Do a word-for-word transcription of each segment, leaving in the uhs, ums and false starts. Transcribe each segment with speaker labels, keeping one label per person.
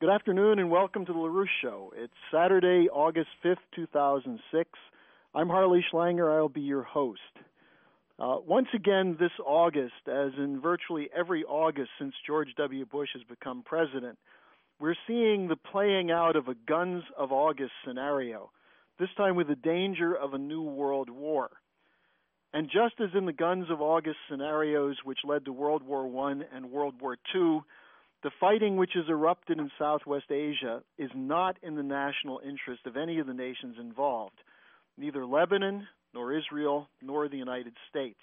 Speaker 1: Good afternoon and welcome to the LaRouche Show. It's Saturday, August fifth, two thousand six. I'm Harley Schlanger. I'll be your host. Uh, once again this August, as in virtually every August since George W. Bush has become president, we're seeing the playing out of a Guns of August scenario, this time with the danger of a new world war. And just as in the Guns of August scenarios which led to World War One and World War Two, the fighting which has erupted in Southwest Asia is not in the national interest of any of the nations involved, neither Lebanon, nor Israel, nor the United States.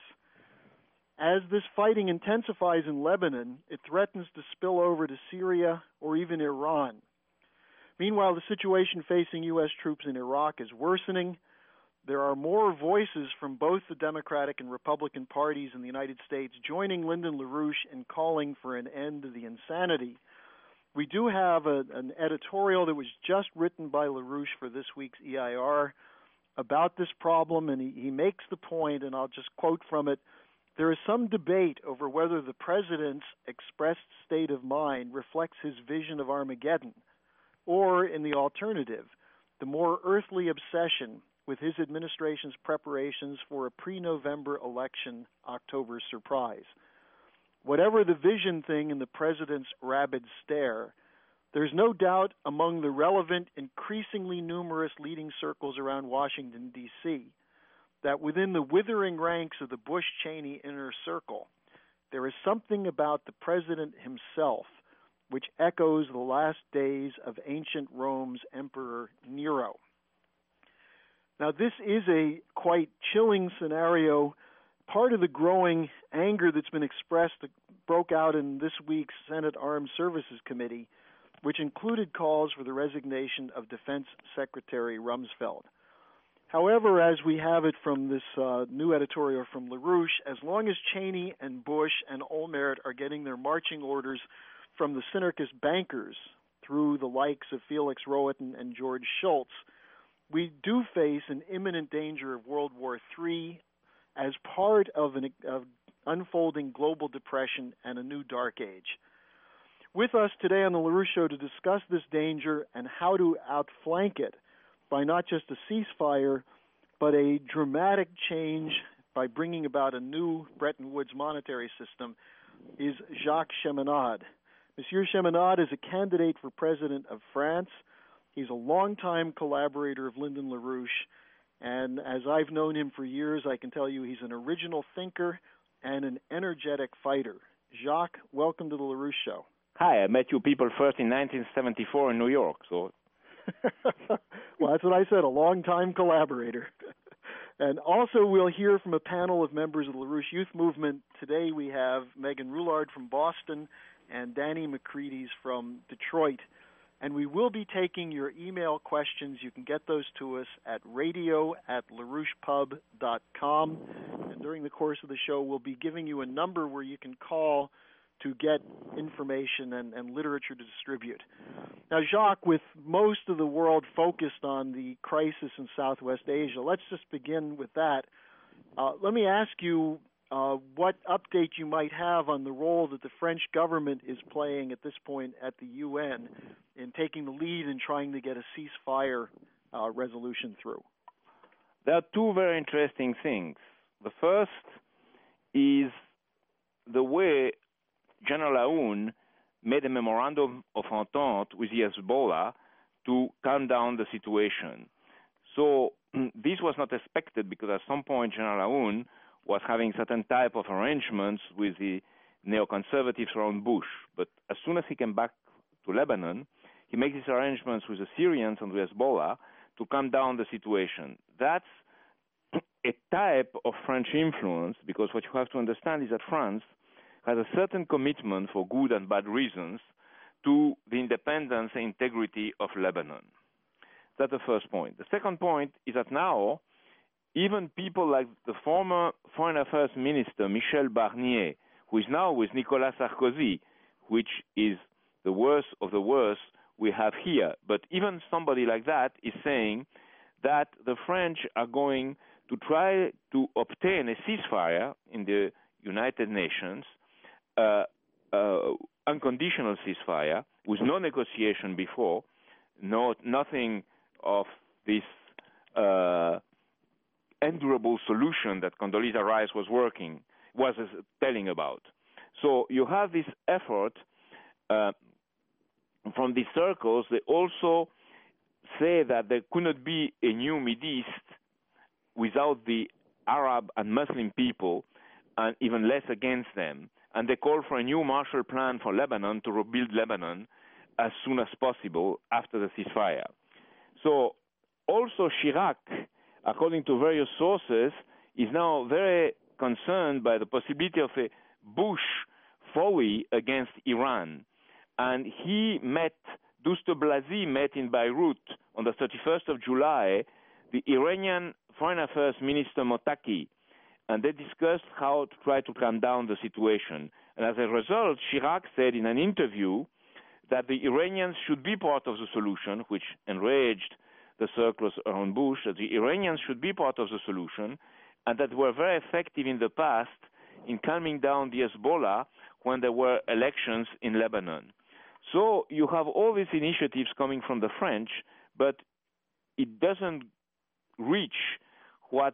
Speaker 1: As this fighting intensifies in Lebanon, it threatens to spill over to Syria or even Iran. Meanwhile, the situation facing U S troops in Iraq is worsening. There are more voices from both the Democratic and Republican parties in the United States joining Lyndon LaRouche in calling for an end to the insanity. We do have a, an editorial that was just written by LaRouche for this week's E I R about this problem, and he, he makes the point, and I'll just quote from it, "There is some debate over whether the president's expressed state of mind reflects his vision of Armageddon, or, in the alternative, the more earthly obsession with his administration's preparations for a pre-November election October surprise. Whatever the vision thing in the president's rabid stare, there's no doubt among the relevant, increasingly numerous leading circles around Washington, D C, that within the withering ranks of the Bush-Cheney inner circle, there is something about the president himself which echoes the last days of ancient Rome's Emperor Nero." Now, this is a quite chilling scenario. Part of the growing anger that's been expressed broke out in this week's Senate Armed Services Committee, which included calls for the resignation of Defense Secretary Rumsfeld. However, as we have it from this uh, new editorial from LaRouche, as long as Cheney and Bush and Olmert are getting their marching orders from the syndicist bankers through the likes of Felix Rohatyn and George Shultz, we do face an imminent danger of World War Three as part of an of unfolding global depression and a new dark age. With us today on the LaRouche Show to discuss this danger and how to outflank it by not just a ceasefire, but a dramatic change by bringing about a new Bretton Woods monetary system is Jacques Cheminade. Monsieur Cheminade is a candidate for president of France. He's a longtime collaborator of Lyndon LaRouche, and as I've known him for years, I can tell you he's an original thinker and an energetic fighter. Jacques, welcome to the LaRouche Show.
Speaker 2: Hi, I met you people first in nineteen seventy-four in New York. So,
Speaker 1: well, that's what I said, a longtime collaborator. And also we'll hear from a panel of members of the LaRouche Youth Movement. Today we have Megan Roulard from Boston and Danny McCready's from Detroit. And we will be taking your email questions. You can get those to us at radio at larouchepub dot com. And during the course of the show, we'll be giving you a number where you can call to get information and, and literature to distribute. Now, Jacques, with most of the world focused on the crisis in Southwest Asia, let's just begin with that. Uh, let me ask you Uh, what update you might have on the role that the French government is playing at this point at the U N in taking the lead in trying to get a ceasefire uh, resolution through.
Speaker 2: There are two very interesting things. The first is the way General Aoun made a memorandum of entente with the Hezbollah to calm down the situation. So this was not expected because at some point General Aoun was having certain type of arrangements with the neoconservatives around Bush. But as soon as he came back to Lebanon, he makes these arrangements with the Syrians and with Hezbollah to calm down the situation. That's a type of French influence, because what you have to understand is that France has a certain commitment for good and bad reasons to the independence and integrity of Lebanon. That's the first point. The second point is that now, even people like the former Foreign Affairs Minister, Michel Barnier, who is now with Nicolas Sarkozy, which is the worst of the worst we have here. But even somebody like that is saying that the French are going to try to obtain a ceasefire in the United Nations uh, uh, unconditional ceasefire with no negotiation before, no nothing of this uh, endurable solution that Condoleezza Rice was working was uh, telling about. So you have this effort uh, from these circles. They also say that there could not be a new Mideast without the Arab and Muslim people, and even less against them. And they call for a new Marshall Plan for Lebanon to rebuild Lebanon as soon as possible after the ceasefire. So also Chirac, according to various sources, is now very concerned by the possibility of a Bush foray against Iran. And he met, Douste Blazy met in Beirut on the thirty-first of July, the Iranian Foreign Affairs Minister Mottaki, and they discussed how to try to calm down the situation. And as a result, Chirac said in an interview that the Iranians should be part of the solution, which enraged the circles around Bush, that the Iranians should be part of the solution, and that were very effective in the past in calming down the Hezbollah when there were elections in Lebanon. So you have all these initiatives coming from the French, but it doesn't reach what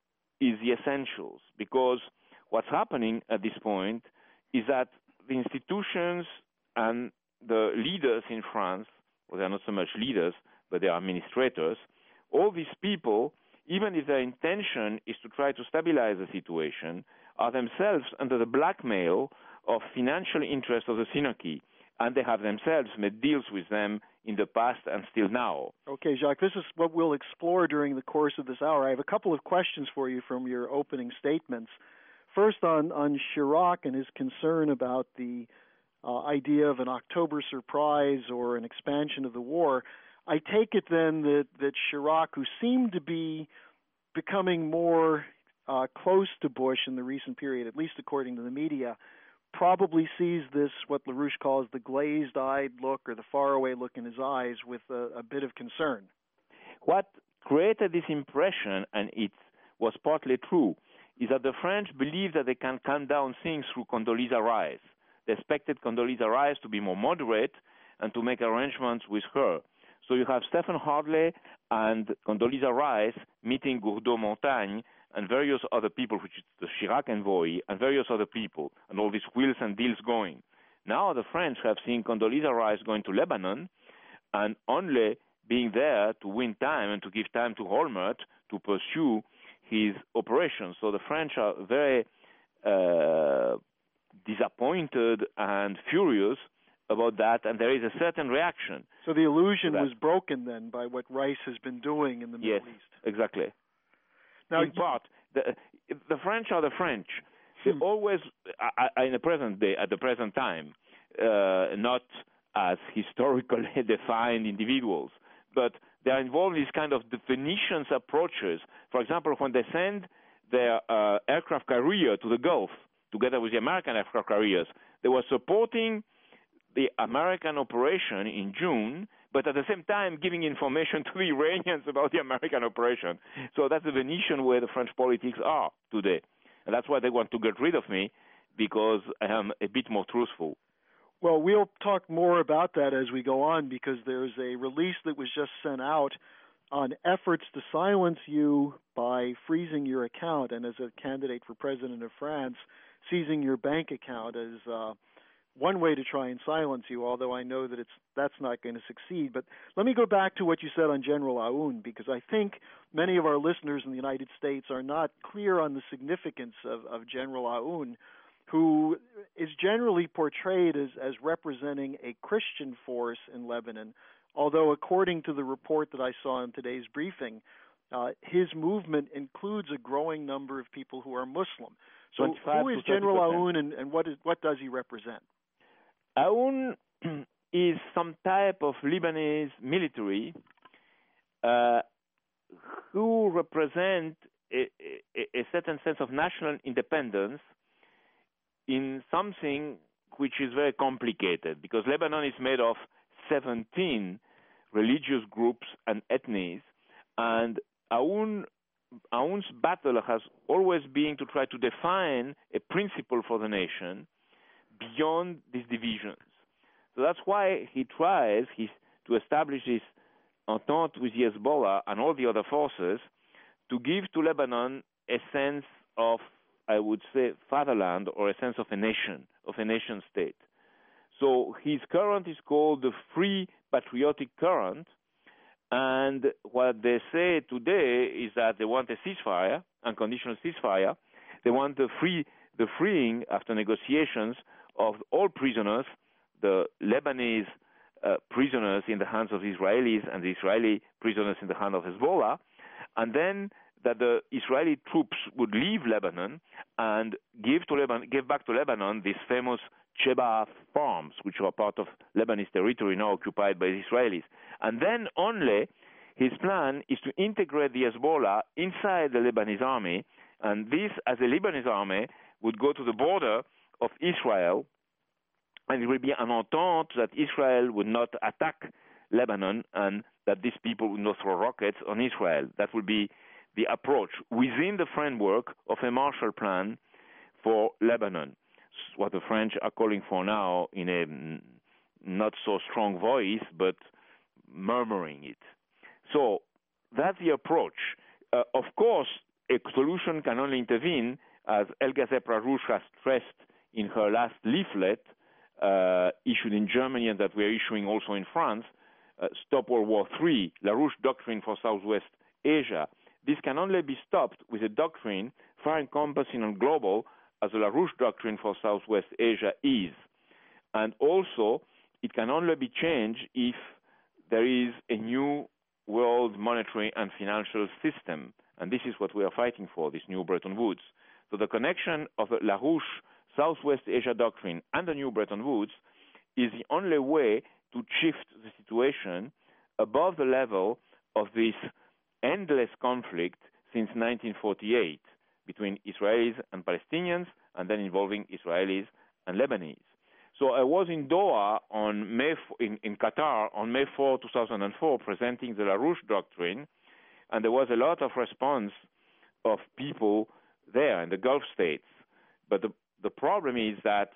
Speaker 2: is the essentials, because what's happening at this point is that the institutions and the leaders in France, well, they're not so much leaders, but they are administrators, all these people, even if their intention is to try to stabilize the situation, are themselves under the blackmail of financial interests of the Synarchy, and they have themselves made deals with them in the past and still now.
Speaker 1: Okay, Jacques, this is what we'll explore during the course of this hour. I have a couple of questions for you from your opening statements. First, on, on Chirac and his concern about the uh, idea of an October surprise or an expansion of the war, I take it then that, that Chirac, who seemed to be becoming more uh, close to Bush in the recent period, at least according to the media, probably sees this, what LaRouche calls the glazed-eyed look or the faraway look in his eyes, with a, a bit of concern.
Speaker 2: What created this impression, and it was partly true, is that the French believe that they can calm down things through Condoleezza Rice. They expected Condoleezza Rice to be more moderate and to make arrangements with her. So you have Stephen Hardley and Condoleezza Rice meeting Gourdeau-Montagne and various other people, which is the Chirac envoy, and various other people, and all these wheels and deals going. Now the French have seen Condoleezza Rice going to Lebanon and only being there to win time and to give time to Olmert to pursue his operations. So the French are very uh, disappointed and furious about that, and there is a certain reaction.
Speaker 1: So the illusion was broken then by what Rice has been doing in the Middle
Speaker 2: yes,
Speaker 1: East.
Speaker 2: Exactly.
Speaker 1: Now,
Speaker 2: in part, the, the French are the French. They
Speaker 1: hmm.
Speaker 2: always, uh, in the present day, at the present time, uh, not as historically defined individuals, but they are involved in this kind of definitions approaches. For example, when they send their uh, aircraft carrier to the Gulf, together with the American aircraft carriers, they were supporting the American operation in June, but at the same time giving information to the Iranians about the American operation. So that's the Venetian way the French politics are today. And that's why they want to get rid of me, because I am a bit more truthful.
Speaker 1: Well, we'll talk more about that as we go on, because there's a release that was just sent out on efforts to silence you by freezing your account, and as a candidate for president of France, seizing your bank account as uh, one way to try and silence you, although I know that it's that's not going to succeed. But let me go back to what you said on General Aoun, because I think many of our listeners in the United States are not clear on the significance of, of General Aoun, who is generally portrayed as, as representing a Christian force in Lebanon, although according to the report that I saw in today's briefing, uh, his movement includes a growing number of people who are Muslim. So who is General Aoun, and, and what, is, what does he represent?
Speaker 2: Aoun is some type of Lebanese military uh, who represent a, a, a certain sense of national independence in something which is very complicated, because Lebanon is made of seventeen religious groups and ethnies, and Aoun, Aoun's battle has always been to try to define a principle for the nation beyond these divisions. So that's why he tries his, to establish this entente with the Hezbollah and all the other forces to give to Lebanon a sense of, I would say, fatherland, or a sense of a nation, of a nation state. So his current is called the Free Patriotic Current, and what they say today is that they want a ceasefire, unconditional ceasefire. They want the free, the freeing after negotiations of all prisoners, the Lebanese uh, prisoners in the hands of the Israelis and the Israeli prisoners in the hands of Hezbollah, and then that the Israeli troops would leave Lebanon and give to Lebanon, give back to Lebanon these famous Sheba farms, which are part of Lebanese territory now occupied by the Israelis. And then only his plan is to integrate the Hezbollah inside the Lebanese army, and this, as a Lebanese army, would go to the border of Israel, and it will be an entente that Israel would not attack Lebanon and that these people would not throw rockets on Israel. That would be the approach within the framework of a Marshall Plan for Lebanon, what the French are calling for now in a not so strong voice, but murmuring it. So that's the approach. Uh, of course, a solution can only intervene, as Helga Zepp-LaRouche has stressed in her last leaflet, uh, issued in Germany and that we're issuing also in France, uh, Stop World War Three, LaRouche Doctrine for Southwest Asia. This can only be stopped with a doctrine far encompassing and global, as the LaRouche Doctrine for Southwest Asia is. And also, it can only be changed if there is a new world monetary and financial system. And this is what we are fighting for, this new Bretton Woods. So the connection of the LaRouche Southwest Asia Doctrine and the new Bretton Woods is the only way to shift the situation above the level of this endless conflict since nineteen forty-eight between Israelis and Palestinians, and then involving Israelis and Lebanese. So I was in Doha on May in, in Qatar on May fourth, two thousand four, presenting the LaRouche Doctrine, and there was a lot of response of people there in the Gulf states. But the the problem is that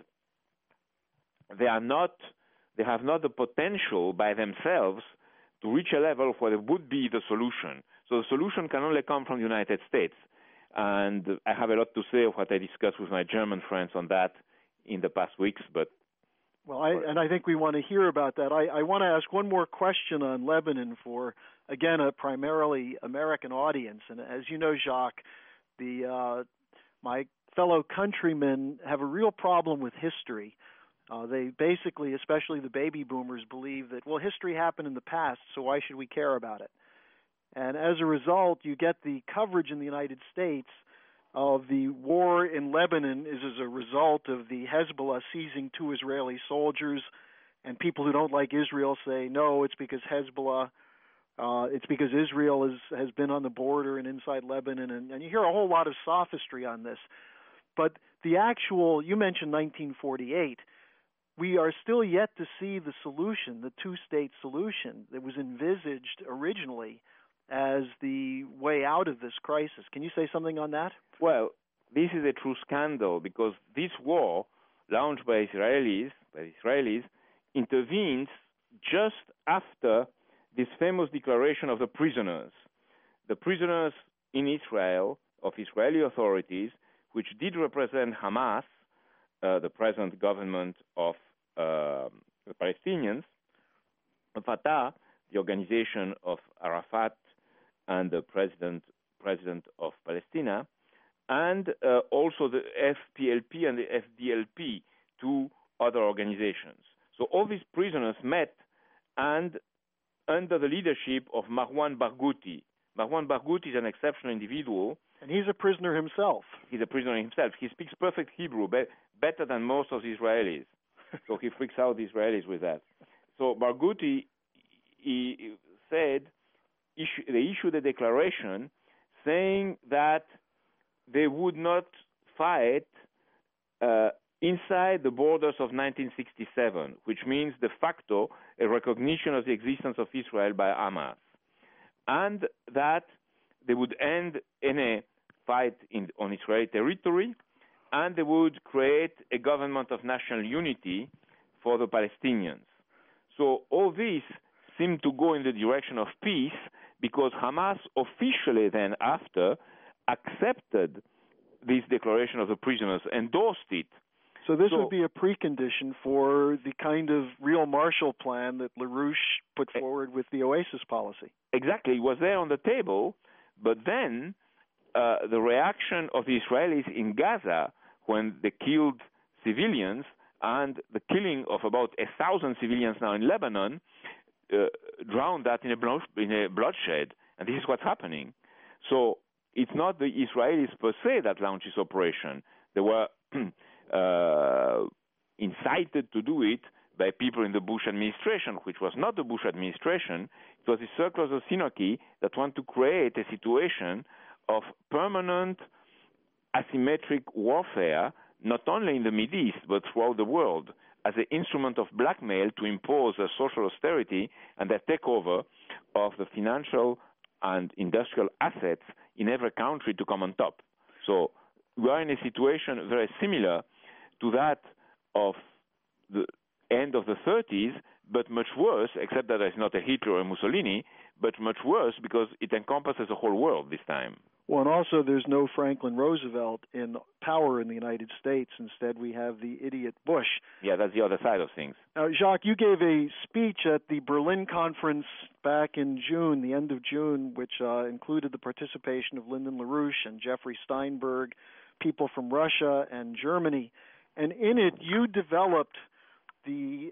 Speaker 2: they are not, they have not the potential by themselves to reach a level where there would be the solution. So the solution can only come from the United States. And I have a lot to say of what I discussed with my German friends on that in the past weeks. But
Speaker 1: well, I, and I think we want to hear about that. I, I want to ask one more question on Lebanon for, again, a primarily American audience. And as you know, Jacques, the uh, my fellow countrymen have a real problem with history. Uh, they basically, especially the baby boomers, believe that, well, history happened in the past, so why should we care about it? And as a result, you get the coverage in the United States of the war in Lebanon is as a result of the Hezbollah seizing two Israeli soldiers, and people who don't like Israel say, no, it's because Hezbollah, uh, it's because Israel is, has been on the border and inside Lebanon, and, and you hear a whole lot of sophistry on this. But the actual, you mentioned nineteen forty-eight, we are still yet to see the solution, the two-state solution that was envisaged originally as the way out of this crisis. Can you say something on that?
Speaker 2: Well, this is a true scandal because this war, launched by Israelis, by the Israelis, intervenes just after this famous declaration of the prisoners. The prisoners in Israel, of Israeli authorities, which did represent Hamas, uh, the present government of uh, the Palestinians, Fatah, the organization of Arafat and the president president of Palestine, and uh, also the F P L P and the F D L P, two other organizations. So all these prisoners met, and under the leadership of Marwan Barghouti. Marwan Barghouti is an exceptional individual.
Speaker 1: And he's a prisoner himself.
Speaker 2: He's a prisoner himself. He speaks perfect Hebrew, be- better than most of the Israelis. So he freaks out the Israelis with that. So Barghouti, he said, issue, they issued a declaration saying that they would not fight uh, inside the borders of nineteen sixty-seven, which means de facto a recognition of the existence of Israel by Hamas, and that they would end any fight in, on Israeli territory, and they would create a government of national unity for the Palestinians. So all this seemed to go in the direction of peace because Hamas officially then after accepted this declaration of the prisoners, endorsed it.
Speaker 1: So this
Speaker 2: so,
Speaker 1: would be a precondition for the kind of real Marshall Plan that LaRouche put forward with the Oasis policy.
Speaker 2: Exactly. It was there on the table, but then uh, the reaction of the Israelis in Gaza when they killed civilians and the killing of about a thousand civilians now in Lebanon uh, drowned that in a, blood, in a bloodshed, and this is what's happening. So it's not the Israelis per se that launched this operation. They were uh, incited to do it by people in the Bush administration, which was not the Bush administration. It was the circles of Synarchy that want to create a situation of permanent asymmetric warfare, not only in the Middle East, but throughout the world, as an instrument of blackmail to impose a social austerity and the takeover of the financial and industrial assets in every country to come on top. So we are in a situation very similar to that of the end of the thirties, but much worse, except that it's not a Hitler or a Mussolini, but much worse because it encompasses the whole world this time.
Speaker 1: Well, and also there's no Franklin Roosevelt in power in the United States. Instead, we have the idiot Bush.
Speaker 2: Yeah, that's the other side of things.
Speaker 1: Now, Jacques, you gave a speech at the Berlin conference back in June, the end of June, which uh, included the participation of Lyndon LaRouche and Jeffrey Steinberg, people from Russia and Germany. And in it, you developed the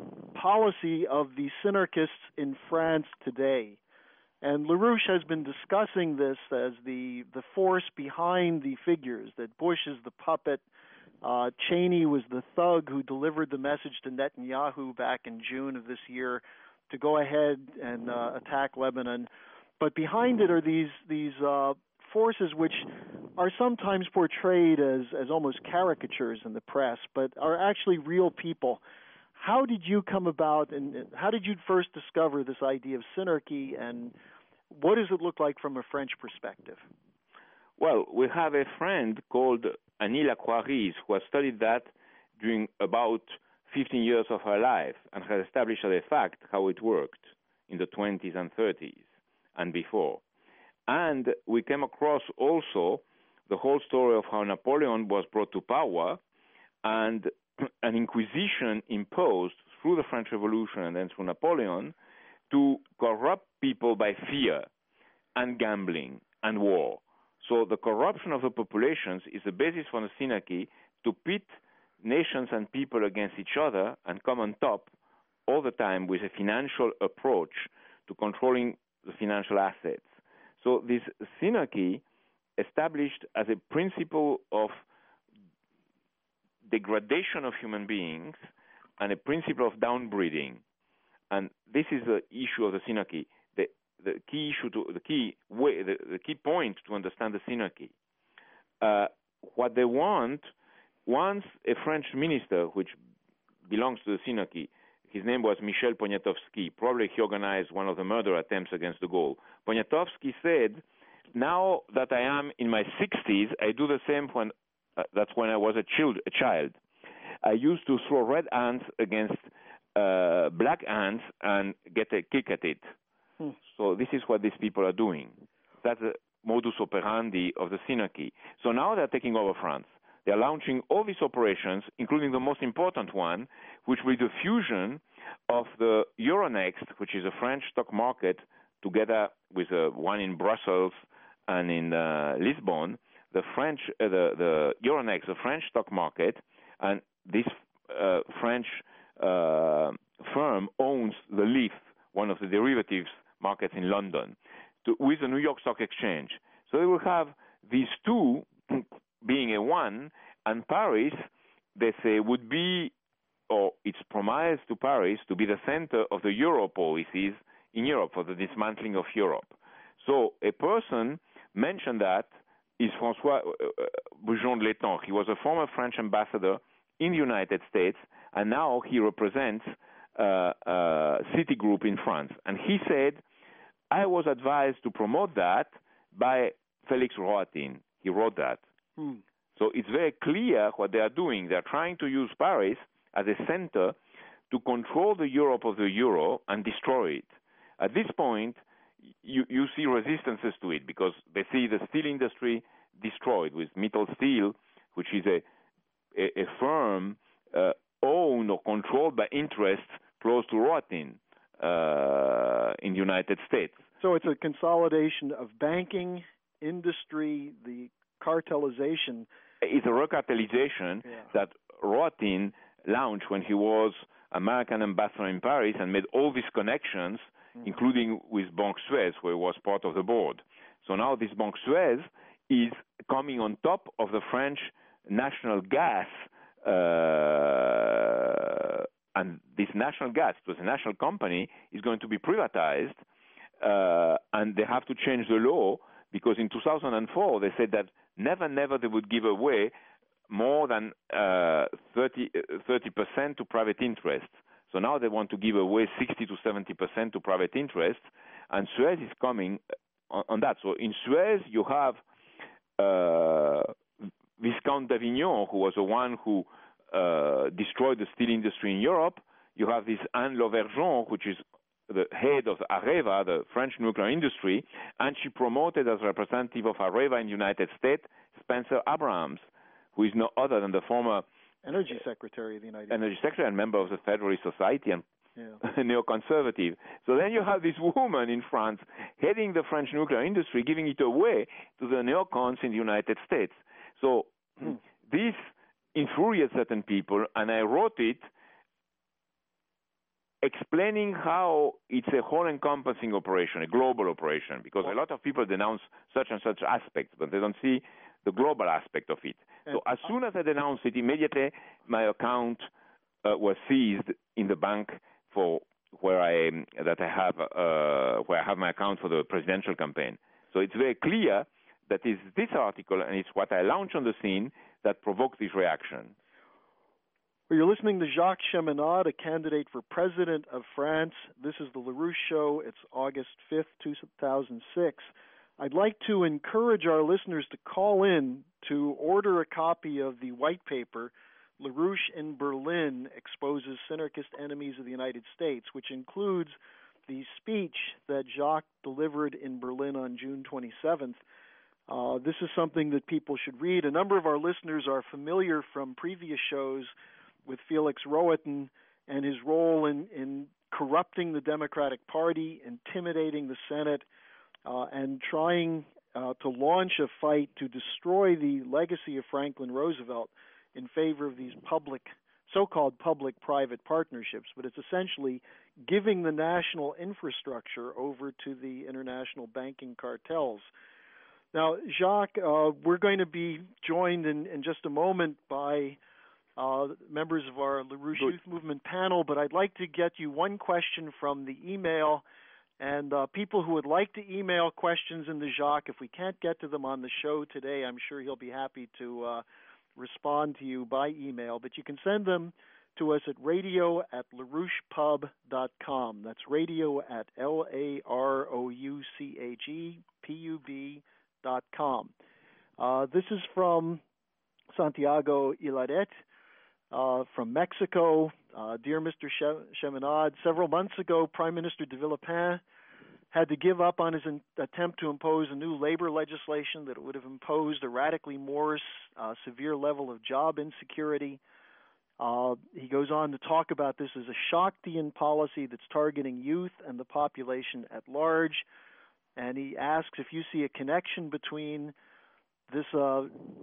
Speaker 1: policy of the synarchists in France today. And LaRouche has been discussing this as the, the force behind the figures, that Bush is the puppet, uh, Cheney was the thug who delivered the message to Netanyahu back in June of this year to go ahead and uh, attack Lebanon. But behind it are these these uh, forces which are sometimes portrayed as, as almost caricatures in the press, but are actually real people. How did you come about, and how did you first discover this idea of synarchy, and what does it look like from a French perspective?
Speaker 2: Well, we have a friend called Annie Lacroix who has studied that during about fifteen years of her life and has established as a fact how it worked in the twenties and thirties and before. And we came across also the whole story of how Napoleon was brought to power and an inquisition imposed through the French Revolution and then through Napoleon to corrupt people by fear and gambling and war. So the corruption of the populations is the basis for the synarchy to pit nations and people against each other and come on top all the time with a financial approach to controlling the financial assets. So this synarchy established as a principle of degradation of human beings and a principle of downbreeding. And this is the issue of the synarchy. The, the key issue, to, the key way, the, the key point to understand the synarchy. Uh, what they want, once a French minister, which belongs to the synarchy, his name was Michel Poniatowski. Probably he organized one of the murder attempts against de Gaulle. Poniatowski said, now that I am in my sixties, I do the same when uh, that's when I was a child, a child. I used to throw red ants against uh, black ants and get a kick at it. Hmm. So this is what these people are doing. That's the modus operandi of the synarchy. So now they're taking over France. They're launching all these operations, including the most important one, which will be the fusion of the Euronext, which is a French stock market, together with uh, one in Brussels and in uh, Lisbon, the French, uh, the, the Euronext, the French stock market, and this uh, French uh, firm owns the L I F, one of the derivatives markets in London, to, with the New York Stock Exchange. So they will have these two being a one, and Paris, they say, would be, or it's promised to Paris to be the center of the Euro policies in Europe for the dismantling of Europe. So a person mentioned that is François uh, Boujon de l'Étang. He was a former French ambassador in the United States, and now he represents uh, uh, Citigroup in France. And he said, I was advised to promote that by Félix Rohatyn. He wrote that. Hmm. So it's very clear what they are doing. They're trying to use Paris as a center to control the Europe of the euro and destroy it. At this point, you, you see resistances to it because they see the steel industry destroyed with Mittal Steel, which is a, a, a firm uh, owned or controlled by interests close to Rohatyn uh, in the United States.
Speaker 1: So it's a consolidation of banking, industry, the cartelization.
Speaker 2: It's a recartelization
Speaker 1: yeah.
Speaker 2: that Rohatyn launched when he was American ambassador in Paris and made all these connections, mm-hmm. including with Banque Suez, where he was part of the board. So now this Banque Suez is coming on top of the French national gas, uh, and this national gas, it was a national company, is going to be privatized, uh, and they have to change the law because in two thousand four they said that never, never they would give away more than uh, thirty percent to private interests. So now they want to give away sixty to seventy percent to private interests, and Suez is coming on, on that. So in Suez, you have uh, Viscount d'Avignon, who was the one who uh, destroyed the steel industry in Europe. You have this Anne Lauvergeon, which is the head of Areva, the French nuclear industry, and she promoted as representative of Areva in the United States Spencer Abrahams, who is no other than the former
Speaker 1: Energy Secretary of the United States.
Speaker 2: Energy Secretary and member of the Federalist Society and
Speaker 1: yeah.
Speaker 2: neoconservative. So then you have this woman in France heading the French nuclear industry, giving it away to the neocons in the United States. So hmm. this infuriates certain people, and I wrote it explaining how it's a whole-encompassing operation, a global operation, because a lot of people denounce such and such aspects, but they don't see the global aspect of it. So as soon as I denounced it, immediately my account uh, was seized in the bank for where I that I have uh, where I have my account for the presidential campaign. So it's very clear that it's this article and it's what I launched on the scene that provoked this reaction.
Speaker 1: Well, you're listening to Jacques Cheminade, a candidate for president of France. This is the LaRouche Show. It's August fifth, two thousand six. I'd like to encourage our listeners to call in to order a copy of the white paper, LaRouche in Berlin Exposes Synergist Enemies of the United States, which includes the speech that Jacques delivered in Berlin on June twenty-seventh. Uh, this is something that people should read. A number of our listeners are familiar from previous shows with Felix Rohatyn and his role in, in corrupting the Democratic Party, intimidating the Senate, uh, and trying uh, to launch a fight to destroy the legacy of Franklin Roosevelt in favor of these public, so-called public-private partnerships. But it's essentially giving the national infrastructure over to the international banking cartels. Now, Jacques, uh, we're going to be joined in, in just a moment by uh, members of our LaRouche Youth Movement panel, but I'd like to get you one question from the email. And uh, people who would like to email questions into Jacques, if we can't get to them on the show today, I'm sure he'll be happy to uh, respond to you by email. But you can send them to us at radio at larouchepub dot com. That's radio at L A R O U C H E P U B dot com. Uh, this is from Santiago Ilaret uh, from Mexico. Uh, Dear Mister Cheminade, several months ago, Prime Minister de Villepin had to give up on his in- attempt to impose a new labor legislation that would have imposed a radically more uh, severe level of job insecurity. Uh, he goes on to talk about this as a Shaktian policy that's targeting youth and the population at large. And he asks if you see a connection between this uh,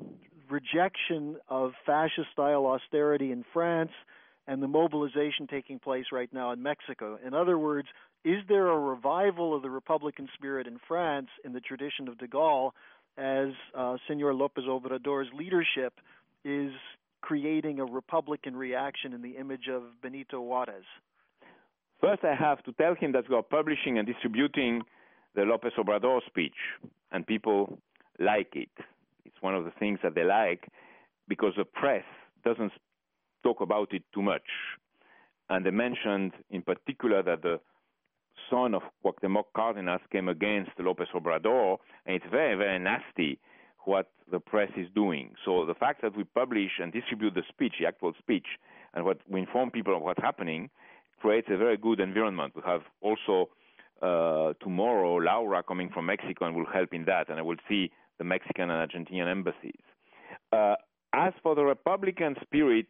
Speaker 1: rejection of fascist-style austerity in France and the mobilization taking place right now in Mexico. In other words, is there a revival of the Republican spirit in France in the tradition of de Gaulle as uh, Senor López Obrador's leadership is creating a Republican reaction in the image of Benito Juárez?
Speaker 2: First, I have to tell him that we are publishing and distributing the López Obrador speech, and people like it. It's one of the things that they like because the press doesn't talk about it too much. And they mentioned in particular that the son of Cuauhtémoc Cárdenas came against López Obrador, and it's very, very nasty what the press is doing. So the fact that we publish and distribute the speech, the actual speech, and what we inform people of what's happening creates a very good environment. We have also uh, tomorrow Laura coming from Mexico and will help in that, and I will see the Mexican and Argentinian embassies. Uh, as for the Republican spirit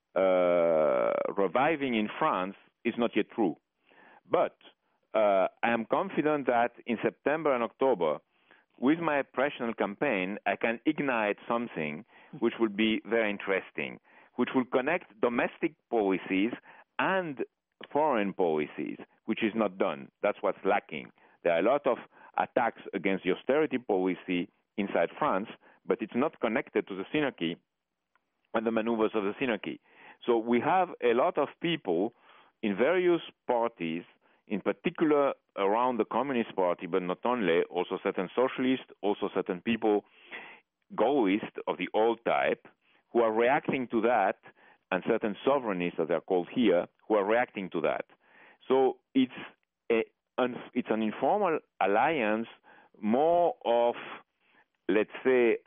Speaker 2: uh, reviving in France, is not yet true. But uh, I am confident that in September and October, with my personal campaign, I can ignite something which will be very interesting, which will connect domestic policies and foreign policies, which is not done. That's what's lacking. There are a lot of attacks against the austerity policy inside France, but it's not connected to the Synarchy and the maneuvers of the Synarchy. So we have a lot of people in various parties, in particular around the Communist Party, but not only, also certain socialists, also certain people, Gaullist of the old type, who are reacting to that, and certain sovereignists, as they're called here, who are reacting to that. So it's a, it's an informal alliance, more of, let's say,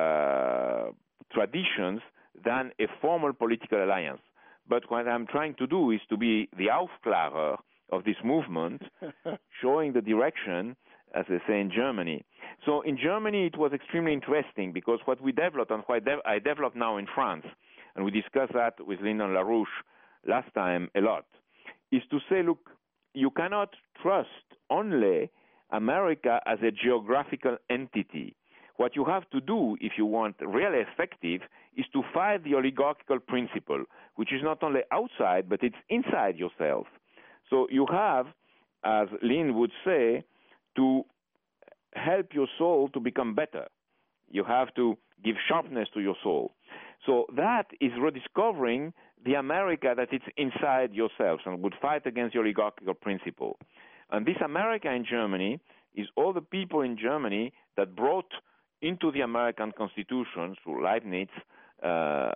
Speaker 2: uh, traditions than a formal political alliance. But what I'm trying to do is to be the Aufklärer of this movement, showing the direction, as they say in Germany. So in Germany, it was extremely interesting because what we developed and what I developed now in France, and we discussed that with Lyndon LaRouche last time a lot, is to say, look, you cannot trust only America as a geographical entity. What you have to do, if you want really effective, is to fight the oligarchical principle, which is not only outside, but it's inside yourself. So you have, as Lynn would say, to help your soul to become better. You have to give sharpness to your soul. So that is rediscovering the America that it's inside yourselves and would fight against the oligarchical principle. And this America in Germany is all the people in Germany that brought into the American Constitution through Leibniz, uh, uh,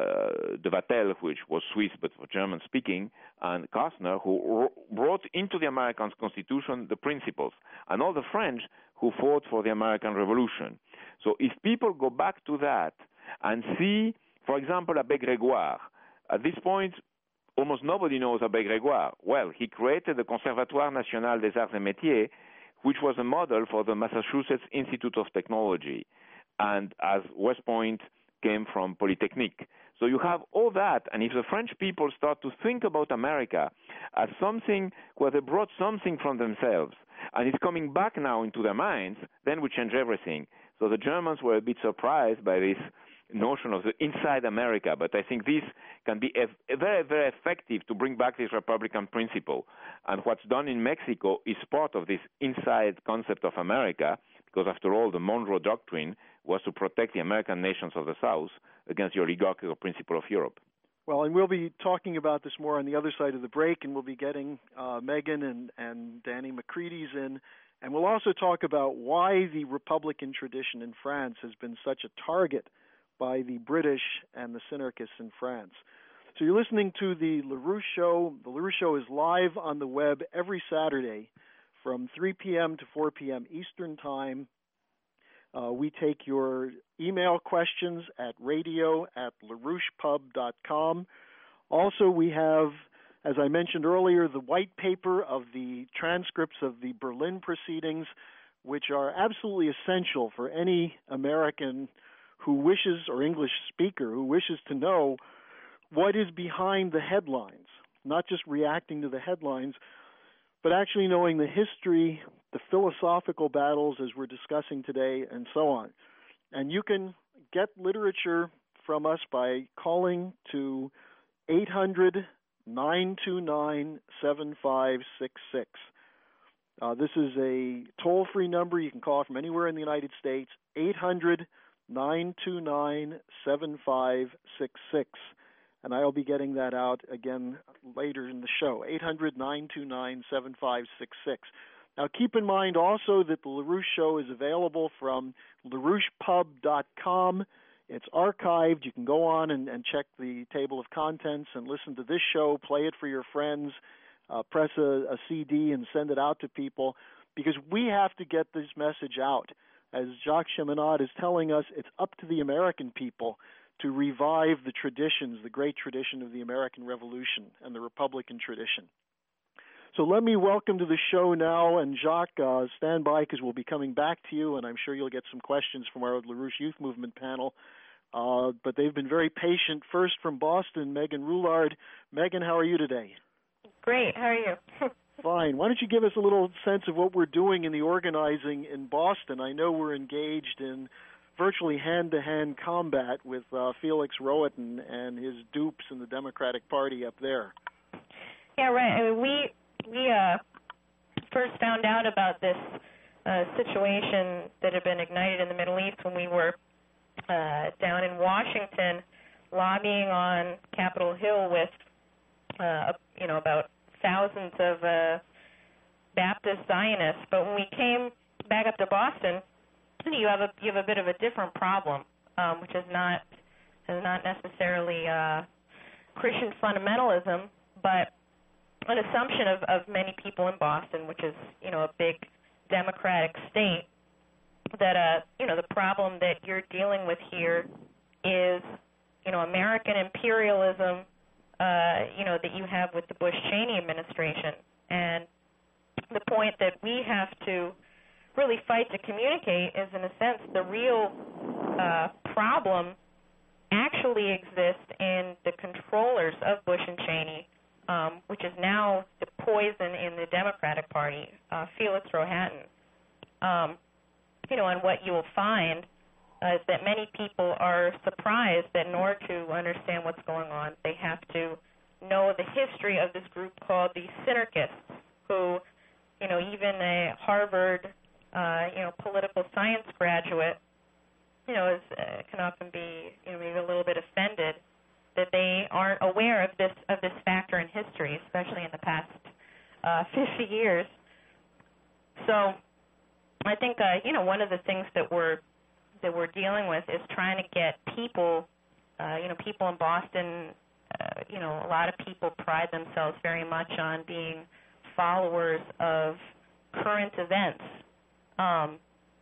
Speaker 2: de Vattel, which was Swiss but for German-speaking, and Kastner, who brought into the American Constitution the principles, and all the French who fought for the American Revolution. So if people go back to that and see, for example, Abbé Grégoire, at this point, almost nobody knows Abbé Grégoire. Well, he created the Conservatoire National des Arts et Métiers, which was a model for the Massachusetts Institute of Technology, and as West Point came from Polytechnique. So you have all that, and if the French people start to think about America as something where they brought something from themselves, and it's coming back now into their minds, then we change everything. So the Germans were a bit surprised by this notion of the inside America, but I think this can be a, a very, very effective to bring back this Republican principle. And what's done in Mexico is part of this inside concept of America, because after all, the Monroe Doctrine was to protect the American nations of the South against the oligarchical principle of Europe.
Speaker 1: Well, and we'll be talking about this more on the other side of the break, and we'll be getting uh, Megan and, and Danny McCready's in. And we'll also talk about why the Republican tradition in France has been such a target by the British and the Synarchists in France. So you're listening to the LaRouche Show. The LaRouche Show is live on the web every Saturday from three p.m. to four p.m. Eastern Time. Uh, we take your email questions at radio at larouchepub dot com. Also, we have, as I mentioned earlier, the white paper of the transcripts of the Berlin proceedings, which are absolutely essential for any American who wishes, or English speaker, who wishes to know what is behind the headlines, not just reacting to the headlines, but actually knowing the history, the philosophical battles as we're discussing today, and so on. And you can get literature from us by calling to eight hundred, nine two nine, seven five six six. Uh, this is a toll-free number. You can call from anywhere in the United States, eight hundred, nine two nine, seven five six six. And I'll be getting that out again later in the show, eight hundred, nine two nine, seven five six six. Now, keep in mind also that the LaRouche Show is available from larouche pub dot com. It's archived. You can go on and, and check the table of contents and listen to this show, play it for your friends, uh, press a, a C D and send it out to people, because we have to get this message out As Jacques Cheminade is telling us, it's up to the American people to revive the traditions, the great tradition of the American Revolution and the Republican tradition. So let me welcome to the show now, and Jacques, uh, stand by because we'll be coming back to you, and I'm sure you'll get some questions from our LaRouche Youth Movement panel. Uh, but they've been very patient. First from Boston, Megan Roulard. Megan, how are you today?
Speaker 3: Great. How are you?
Speaker 1: Fine. Why don't you give us a little sense of what we're doing in the organizing in Boston? I know we're engaged in virtually hand-to-hand combat with uh, Felix Rohatyn and his dupes in the Democratic Party up there.
Speaker 3: Yeah, right. I mean, we we uh, first found out about this uh, situation that had been ignited in the Middle East when we were uh, down in Washington lobbying on Capitol Hill with, uh, you know, about thousands of uh, Baptist Zionists. But when we came back up to Boston, you have a you have a bit of a different problem, um, which is not is not necessarily uh, Christian fundamentalism, but an assumption of, of many people in Boston, which is, you know, a big democratic state, that uh you know the problem that you're dealing with here is, you know, American imperialism, uh, you know, that you have with the Bush-Cheney administration. And the point that we have to really fight to communicate is, in a sense, the real uh, problem actually exists in the controllers of Bush and Cheney, um, which is now the poison in the Democratic Party, uh, Felix Rohatyn. Um, you know, and what you will find uh, is that many people are surprised that in order to understand what's going on, they have to know the history of this group called the Synarchists, who, you know, even a Harvard, uh, you know, political science graduate, you know, is, uh, can often be, you know, maybe a little bit offended that they aren't aware of this of this factor in history, especially in the past uh, fifty years. So, I think, uh, you know, one of the things that we're that we're dealing with is trying to get people, uh, you know, people in Boston. Uh, you know, a lot of people pride themselves very much on being followers of current events. Um,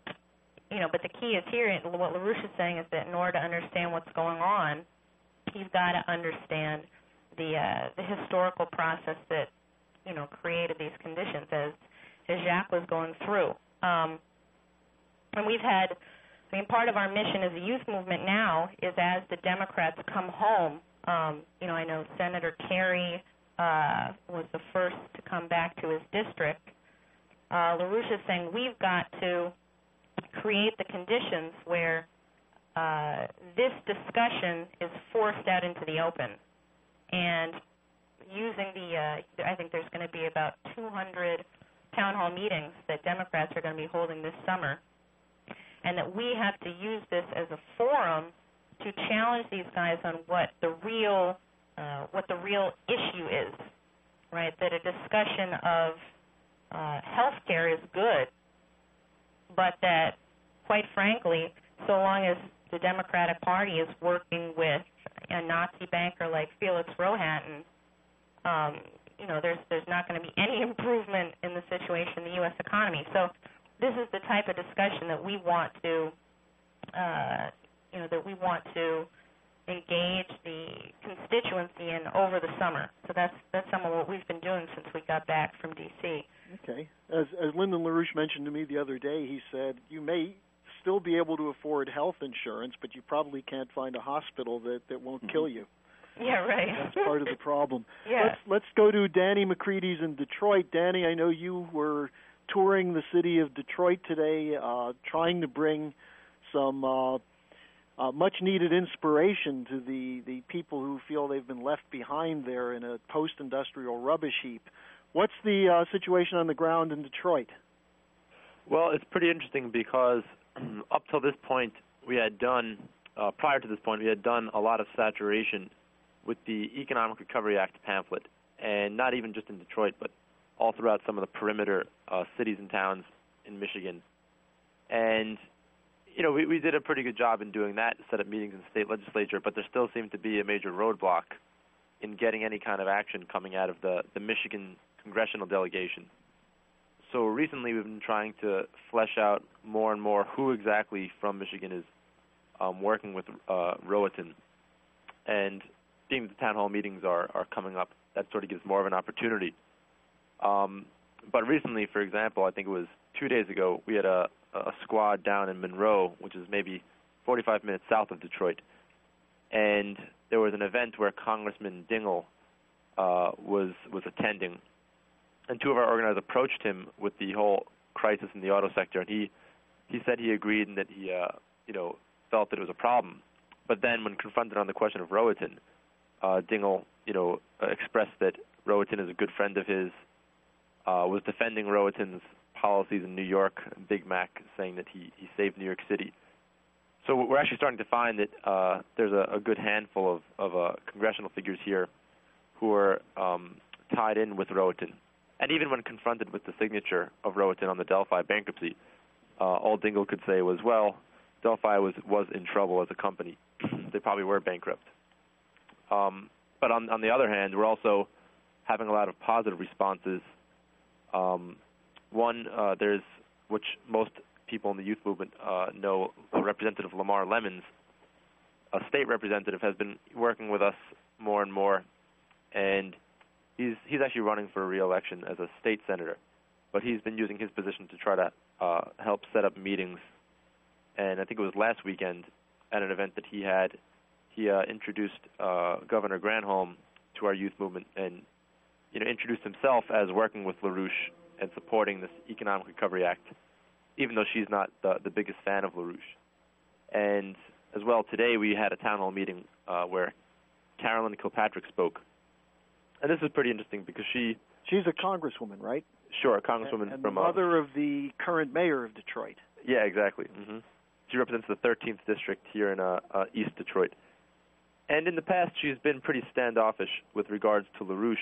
Speaker 3: you know, but the key is here, what LaRouche is saying is that in order to understand what's going on, you've got to understand the uh, the historical process that, you know, created these conditions, as, as Jacques was going through. Um, and we've had, I mean, part of our mission as a youth movement now is as the Democrats come home, um, you know, I know Senator Kerry uh, was the first to come back to his district. Uh, LaRouche is saying we've got to create the conditions where uh, this discussion is forced out into the open. And using the, uh, I think there's going to be about two hundred town hall meetings that Democrats are going to be holding this summer, and that we have to use this as a forum to challenge these guys on what the real, uh, what the real issue is, right? That a discussion of uh, health care is good, but that, quite frankly, so long as the Democratic Party is working with a Nazi banker like Felix Rohatyn, um, you know, there's there's not going to be any improvement in the situation in the U S economy. So this is the type of discussion that we want to, uh, you know, that we want to engage the constituency in over the summer. So that's that's some of what we've been doing since we got back from D C.
Speaker 1: Okay. As as Lyndon LaRouche mentioned to me the other day, he said you may still be able to afford health insurance, but you probably can't find a hospital that, that won't mm-hmm. kill you.
Speaker 3: Yeah, right.
Speaker 1: That's part of the problem.
Speaker 3: Yeah.
Speaker 1: Let's let's go to Danny McCready's in Detroit. Danny, I know you were touring the city of Detroit today, uh, trying to bring some uh, uh, much-needed inspiration to the, the people who feel they've been left behind there in a post-industrial rubbish heap. What's the uh, situation on the ground in Detroit?
Speaker 4: Well, it's pretty interesting because up till this point, we had done, uh, prior to this point, we had done a lot of saturation with the Economic Recovery Act pamphlet, and not even just in Detroit, but all throughout some of the perimeter uh, cities and towns in Michigan. And, you know, we, we did a pretty good job in doing that, set up meetings in the state legislature, but there still seemed to be a major roadblock in getting any kind of action coming out of the, the Michigan congressional delegation. so recently we've been trying to flesh out more and more who exactly from Michigan is um, working with uh, Rohatyn. And being that the town hall meetings are, are coming up, that sort of gives more of an opportunity. Um, but recently, for example, I think it was two days ago, we had a, a squad down in Monroe, which is maybe forty-five minutes south of Detroit. And there was an event where Congressman Dingell uh, was was attending. And two of our organizers approached him with the whole crisis in the auto sector, and he he said he agreed and that he uh, you know felt that it was a problem. But then, when confronted on the question of Rohatyn, uh, Dingell you know expressed that Rohatyn is a good friend of his, uh, was defending Rohatyn's policies in New York, Big Mac, saying that he he saved New York City. So we're actually starting to find that uh, there's a, a good handful of of uh, congressional figures here who are um, tied in with Rohatyn. And even when confronted with the signature of Rohatyn on the Delphi bankruptcy, uh, all Dingell could say was, well, Delphi was, was in trouble as a company. They probably were bankrupt. Um, but on, on the other hand, we're also having a lot of positive responses. Um, one, uh, there's, which most people in the youth movement uh, know, Representative Lamar Lemons, a state representative, has been working with us more and more, and He's he's actually running for re-election as a state senator, but he's been using his position to try to uh, help set up meetings. And I think it was last weekend at an event that he had, he uh, introduced uh, Governor Granholm to our youth movement, and you know introduced himself as working with LaRouche and supporting this Economic Recovery Act, even though she's not the the biggest fan of LaRouche. And as well, today we had a town hall meeting uh, where Carolyn Kilpatrick spoke. And this is pretty interesting because she...
Speaker 1: She's a congresswoman, right?
Speaker 4: Sure, a congresswoman
Speaker 1: and, and
Speaker 4: from...
Speaker 1: the mother uh, of the current mayor of Detroit.
Speaker 4: Yeah, exactly. Mm-hmm. She represents the thirteenth district here in uh, uh, East Detroit. And in the past, she's been pretty standoffish with regards to LaRouche.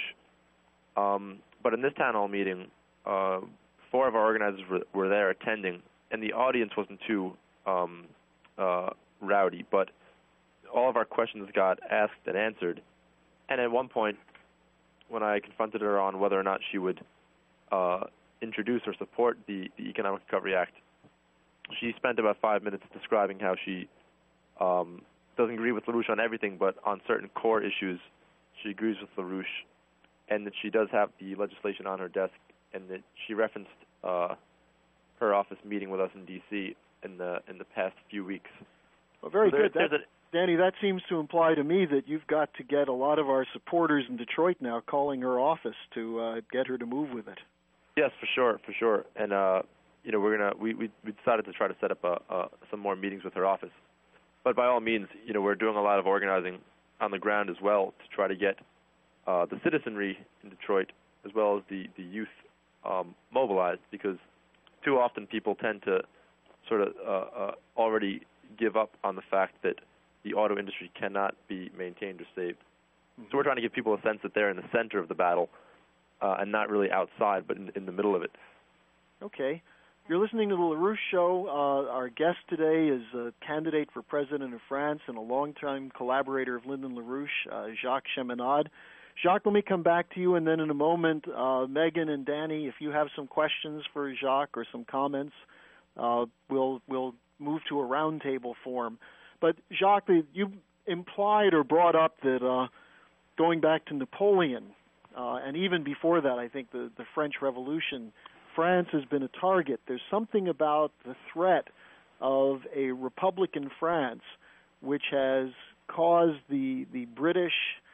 Speaker 4: Um, but in this town hall meeting, uh, four of our organizers were, were there attending, and the audience wasn't too um, uh, rowdy, but all of our questions got asked and answered. And at one point, when I confronted her on whether or not she would uh, introduce or support the, the Economic Recovery Act, she spent about five minutes describing how she um, doesn't agree with LaRouche on everything, but on certain core issues, she agrees with LaRouche, and that she does have the legislation on her desk, and that she referenced uh, her office meeting with us in D C in the in the past few weeks.
Speaker 1: Well, very
Speaker 4: so there,
Speaker 1: good. That, Danny, that seems to imply to me that you've got to get a lot of our supporters in Detroit now calling her office to uh, get her to move with it.
Speaker 4: Yes, for sure, for sure. And uh, you know, we're gonna we, we we decided to try to set up a, uh, some more meetings with her office. But by all means, you know, we're doing a lot of organizing on the ground as well to try to get uh, the citizenry in Detroit as well as the the youth um, mobilized, because too often people tend to sort of uh, uh, already give up on the fact that the auto industry cannot be maintained or saved. Mm-hmm. So we're trying to give people a sense that they're in the center of the battle uh, and not really outside, but in, in the middle of it.
Speaker 1: Okay. You're listening to the LaRouche Show. Uh, our guest today is a candidate for president of France and a longtime collaborator of Lyndon LaRouche, uh, Jacques Cheminade. Jacques, let me come back to you, and then in a moment, uh, Megan and Danny, if you have some questions for Jacques or some comments, uh, we'll we'll move to a roundtable form. But Jacques, you implied or brought up that uh, going back to Napoleon, uh, and even before that, I think the, the French Revolution, France has been a target. There's something about the threat of a Republican France which has caused the, the British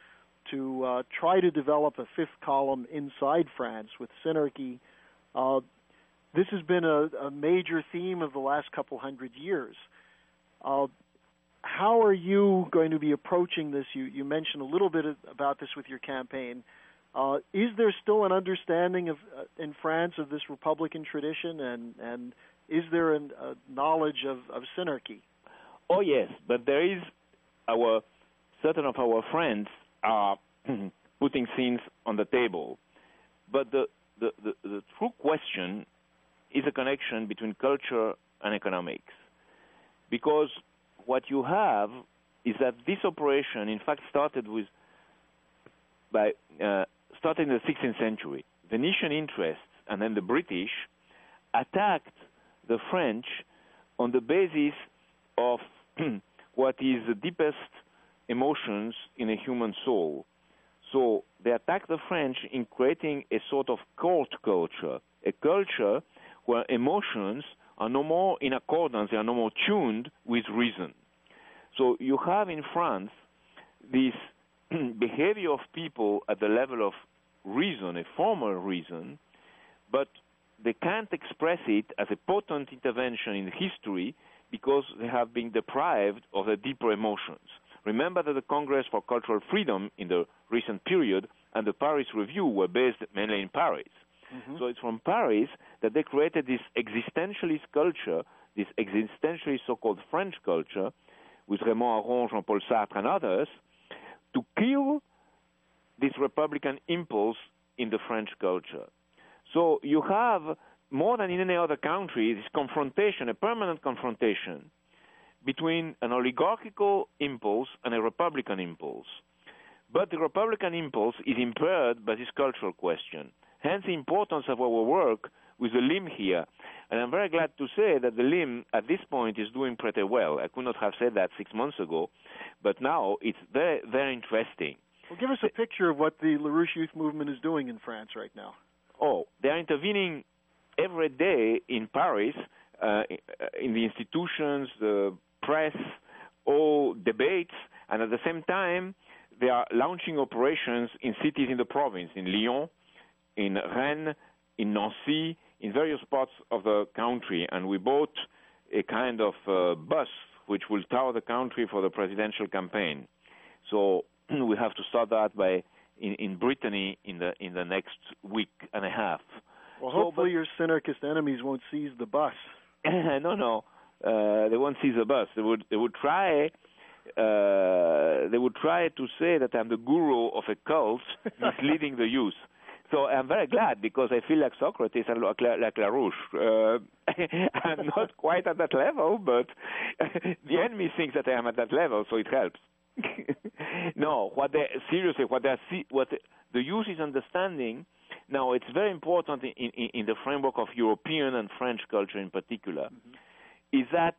Speaker 1: to uh, try to develop a fifth column inside France with Synarchy. Uh, this has been a, a major theme of the last couple hundred years. Uh, How are you going to be approaching this? You, you mentioned a little bit about this with your campaign. Uh, is there still an understanding of uh, in France of this Republican tradition, and, and is there an, a knowledge of, of Synarchy?
Speaker 2: Oh, yes, but there is our certain of our friends are putting things on the table. But the, the, the, the true question is a connection between culture and economics. Because what you have is that this operation, in fact, started with by uh, started in the sixteenth century. Venetian interests and then the British attacked the French on the basis of what is the deepest emotions in a human soul. So they attacked the French in creating a sort of court culture, a culture where emotions are no more in accordance, they are no more tuned with reason. So you have in France this behavior of people at the level of reason, a formal reason, but they can't express it as a potent intervention in history because they have been deprived of the deeper emotions. Remember that the Congress for Cultural Freedom in the recent period and the Paris Review were based mainly in Paris. Mm-hmm. So it's from Paris that they created this existentialist culture, this existentialist so-called French culture, with Raymond Aron, Jean-Paul Sartre, and others, to kill this republican impulse in the French culture. So you have, more than in any other country, this confrontation, a permanent confrontation between an oligarchical impulse and a republican impulse. But the republican impulse is impaired by this cultural question. Hence the importance of our work with the L I M here. And I'm very glad to say that the L I M at this point is doing pretty well. I could not have said that six months ago, but now it's very, very interesting.
Speaker 1: Well, give us a picture of what the LaRouche Youth Movement is doing in France right now.
Speaker 2: Oh, they are intervening every day in Paris, uh, in the institutions, the press, all debates, and at the same time, they are launching operations in cities in the province, in Lyon, in Rennes, in Nancy, in various parts of the country. And we bought a kind of uh, bus which will tour the country for the presidential campaign. So we have to start that by in, in Brittany in the in the next week and a half.
Speaker 1: Well,
Speaker 2: so,
Speaker 1: hopefully your synarchist enemies won't seize the bus.
Speaker 2: no, no, uh, they won't seize the bus. They would they would try. Uh, they would try to say that I'm the guru of a cult misleading the youth. So I'm very glad because I feel like Socrates and like, like LaRouche. Uh, I'm not quite at that level, but the enemy thinks that I am at that level, so it helps. No, what they seriously, what they what the youth is understanding now, it's very important in, in, in the framework of European and French culture in particular, mm-hmm. is that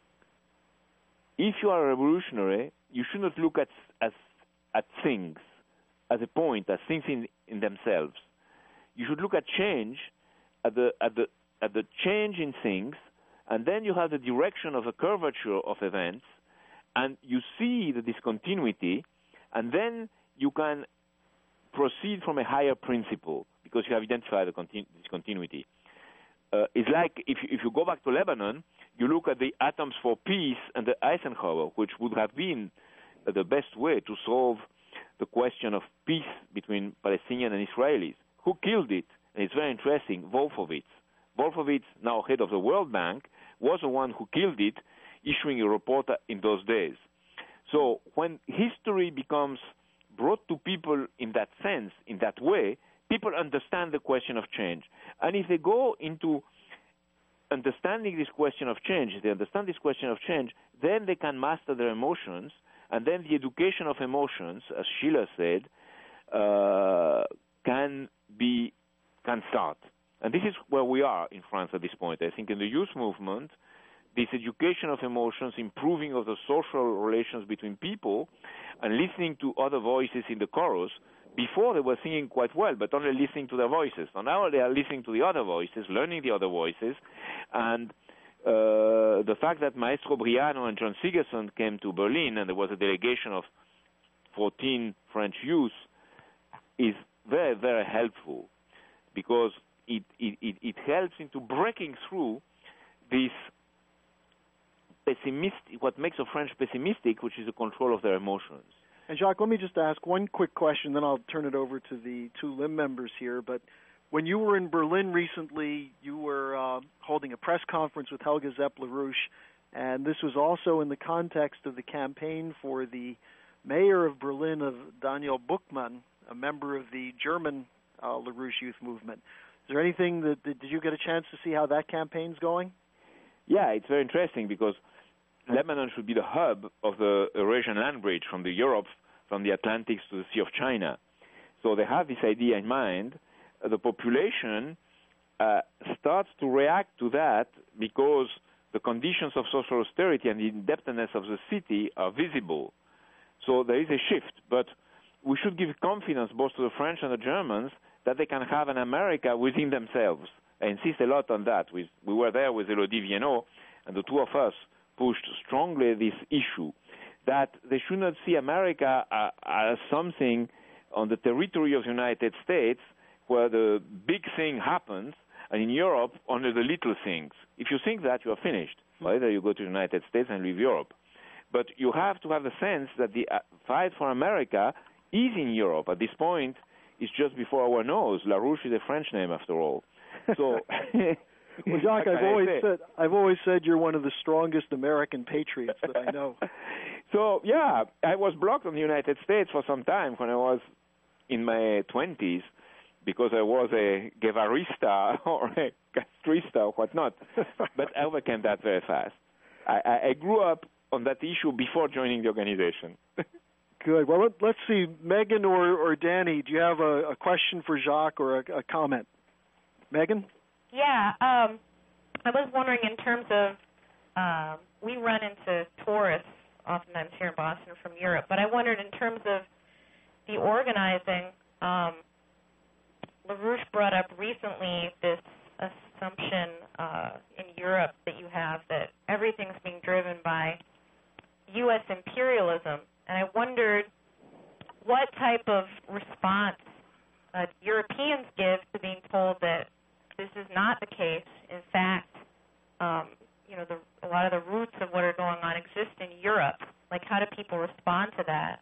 Speaker 2: if you are a revolutionary, you should not look at as at things as a point, as things in, in themselves. You should look at change, at the at the at the change in things, and then you have the direction of a curvature of events, and you see the discontinuity, and then you can proceed from a higher principle because you have identified the continu- discontinuity. Uh, it's like if if you go back to Lebanon, you look at the Atoms for Peace and the Eisenhower, which would have been uh, the best way to solve the question of peace between Palestinians and Israelis. Who killed it? And it's very interesting, Wolfowitz. Wolfowitz, now head of the World Bank, was the one who killed it, issuing a report in those days. So when history becomes brought to people in that sense, in that way, people understand the question of change. And if they go into understanding this question of change, if they understand this question of change, then they can master their emotions, and then the education of emotions, as Schiller said, uh, can be can start. And this is where we are in France at this point. I think in the youth movement, this education of emotions, improving of the social relations between people, and listening to other voices in the chorus. Before they were singing quite well, but only listening to their voices. So now they are listening to the other voices, learning the other voices, and uh, the fact that Maestro Briano and John Sigerson came to Berlin, and there was a delegation of fourteen French youth, is very, very helpful, because it, it, it, it helps into breaking through this pessimistic, what makes the French pessimistic, which is the control of their emotions.
Speaker 1: And Jacques, let me just ask one quick question, then I'll turn it over to the two L I M members here. But when you were in Berlin recently, you were uh, holding a press conference with Helga Zepp-LaRouche, and this was also in the context of the campaign for the mayor of Berlin, of Daniel Buchmann, a member of the German uh, LaRouche Youth Movement. Is there anything that, that did you get a chance to see how that campaign's going?
Speaker 2: Yeah, it's very interesting because Lebanon should be the hub of the Eurasian land bridge from the Europe, from the Atlantic to the Sea of China. So they have this idea in mind. Uh, the population uh, starts to react to that because the conditions of social austerity and the indebtedness of the city are visible. So there is a shift. But we should give confidence both to the French and the Germans that they can have an America within themselves. I insist a lot on that. We, we were there with Elodie Viennot, and the two of us pushed strongly this issue, that they should not see America uh, as something on the territory of the United States where the big thing happens, and in Europe, only the little things. If you think that, you are finished. Either you go to the United States and leave Europe. But you have to have the sense that the uh, fight for America is in Europe. At this point, it's just before our nose. LaRouche is a French name, after all. So,
Speaker 1: well, Jacques, I've always said I've always said you're one of the strongest American patriots that I know.
Speaker 2: So, yeah, I was blocked on the United States for some time when I was in my twenties, because I was a Guevarista or a Castrista or whatnot. But I overcame that very fast. I, I, I grew up on that issue before joining the organization.
Speaker 1: Good. Well, let, let's see. Megan or, or Danny, do you have a, a question for Jacques or a, a comment? Megan?
Speaker 3: Yeah. Um, I was wondering in terms of, um, we run into tourists oftentimes here in Boston from Europe, but I wondered in terms of the organizing, um, LaRouche brought up recently this assumption uh, in Europe that you have that everything's being driven by U S imperialism, and I wondered what type of response uh, Europeans give to being told that this is not the case. In fact, um, you know, the, a lot of the roots of what are going on exist in Europe. Like, how do people respond to that?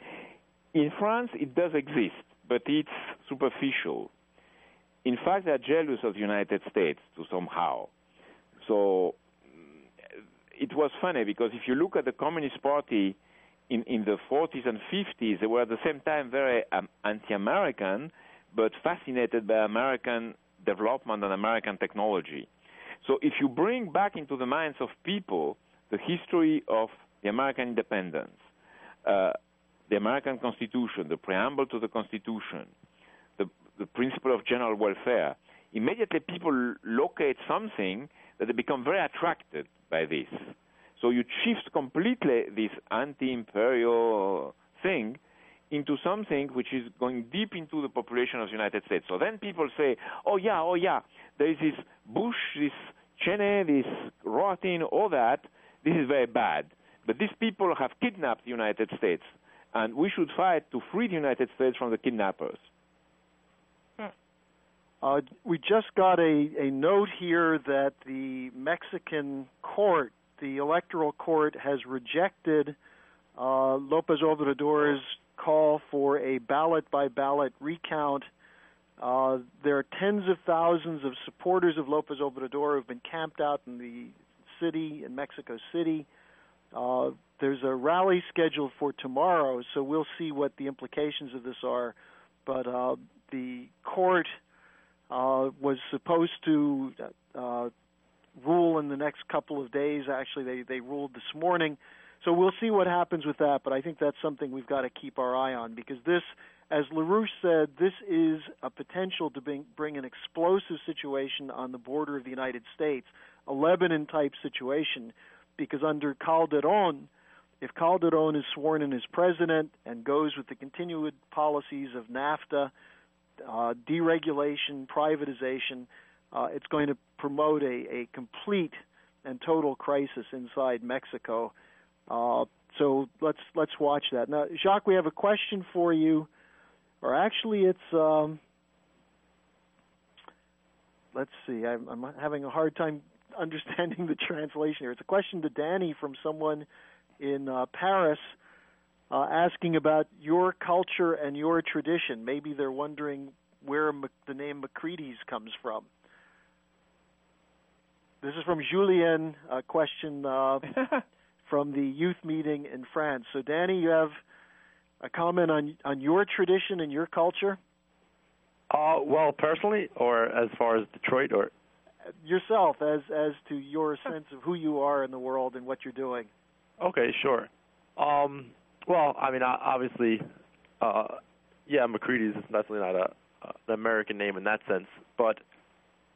Speaker 2: In France, it does exist, but it's superficial. In fact, they're jealous of the United States to somehow. So it was funny because if you look at the Communist Party in, in the forties and fifties, they were at the same time very um, anti-American, but fascinated by American development and American technology. So if you bring back into the minds of people the history of the American independence, uh, the American Constitution, the preamble to the Constitution, the, the principle of general welfare, immediately people locate something that they become very attracted by this. So you shift completely this anti-imperial thing into something which is going deep into the population of the United States. So then people say, oh yeah, oh yeah, there is this Bush, this Cheney, this Rohatyn, all that, this is very bad. But these people have kidnapped the United States, and we should fight to free the United States from the kidnappers.
Speaker 1: Uh, we just got a, a note here that the Mexican court, the electoral court, has rejected uh, López Obrador's call for a ballot-by-ballot recount. Uh, there are tens of thousands of supporters of López Obrador who have been camped out in the city, in Mexico City. Uh, there's a rally scheduled for tomorrow, so we'll see what the implications of this are. But uh, the court uh, was supposed to uh, rule in the next couple of days. Actually, they, they ruled this morning. So we'll see what happens with that, but I think that's something we've got to keep our eye on, because this, as LaRouche said, this is a potential to bring, bring an explosive situation on the border of the United States, a Lebanon-type situation, because under Calderon, if Calderon is sworn in as president and goes with the continued policies of NAFTA, uh, deregulation, privatization, uh, it's going to promote a, a complete and total crisis inside Mexico. Uh, so let's let's watch that. Now, Jacques, we have a question for you, or actually it's, um, let's see, I'm, I'm having a hard time understanding the translation here. It's a question to Danny from someone in uh, Paris uh, asking about your culture and your tradition. Maybe they're wondering where Mac- the name Macready's comes from. This is from Julien, a question uh, from the youth meeting in France. So, Danny, you have a comment on on your tradition and your culture?
Speaker 4: Uh, well, personally, or as far as Detroit, or
Speaker 1: yourself, as as to your sense of who you are in the world and what you're doing.
Speaker 4: Okay, sure. Um, well, I mean, obviously, uh, yeah, Macready's is definitely not a, uh, an American name in that sense, but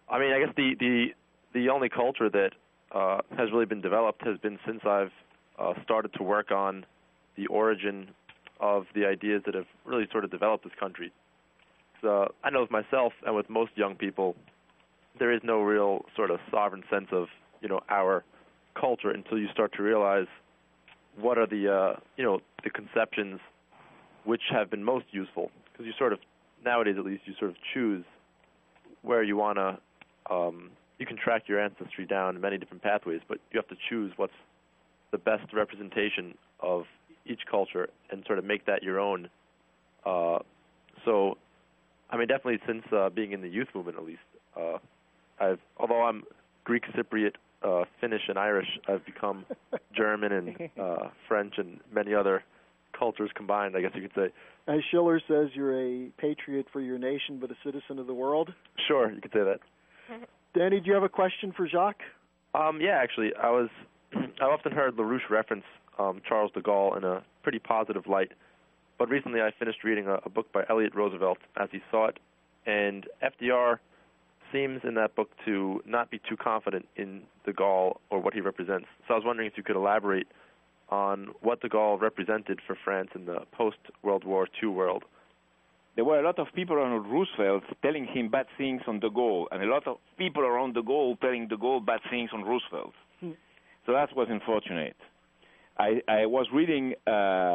Speaker 4: I mean, I guess the the, the only culture that uh, has really been developed has been since I've uh, started to work on the origin of the ideas that have really sort of developed this country. So I know with myself and with most young people, there is no real sort of sovereign sense of, you know, our culture until you start to realize what are the, uh, you know, the conceptions which have been most useful. Because you sort of, nowadays at least, you sort of choose where you want to, um, you can track your ancestry down many different pathways, but you have to choose what's the best representation of each culture and sort of make that your own. Uh, so, I mean, definitely since uh, being in the youth movement, at least, uh, I've, although I'm Greek Cypriot, uh, Finnish, and Irish, I've become German and uh, French and many other cultures combined, I guess you could say.
Speaker 1: As Schiller says, you're a patriot for your nation, but a citizen of the world.
Speaker 4: Sure, you could say that.
Speaker 1: Danny, do you have a question for Jacques?
Speaker 4: Um, yeah, actually, I was. I've often heard LaRouche reference um, Charles de Gaulle in a pretty positive light, but recently I finished reading a, a book by Elliot Roosevelt, As He Saw It, and F D R seems in that book to not be too confident in de Gaulle or what he represents. So I was wondering if you could elaborate on what de Gaulle represented for France in the post-World War Two world.
Speaker 2: There were a lot of people around Roosevelt telling him bad things on de Gaulle, and a lot of people around de Gaulle telling de Gaulle bad things on Roosevelt. Hmm. So that was unfortunate. I, I was reading uh,